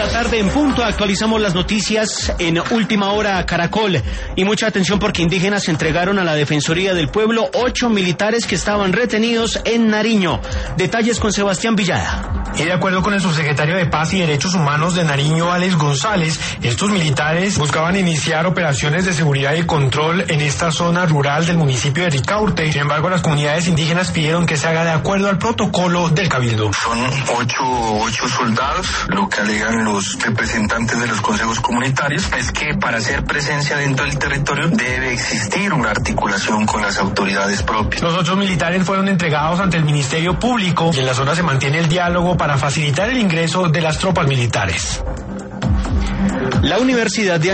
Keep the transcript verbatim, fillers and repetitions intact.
la tarde en punto actualizamos las noticias en Última Hora Caracol. Y mucha atención porque indígenas entregaron a la Defensoría del Pueblo ocho militares que estaban retenidos en Nariño. Detalles con Sebastián Villada. Y de acuerdo con el subsecretario de Paz y Derechos Humanos de Nariño, Alex González, estos militares buscaban iniciar operaciones de seguridad y control en esta zona rural del municipio de Ricaurte. Sin embargo, las comunidades indígenas pidieron que se haga de acuerdo al protocolo del Cabildo. Son ocho, ocho soldados. Lo que alegan los representantes de los consejos comunitarios es que para hacer presencia dentro del territorio debe existir una articulación con las autoridades propias. Los ocho militares fueron entregados ante el Ministerio Público y en la zona se mantiene el diálogo para facilitar el ingreso de las tropas militares. La Universidad de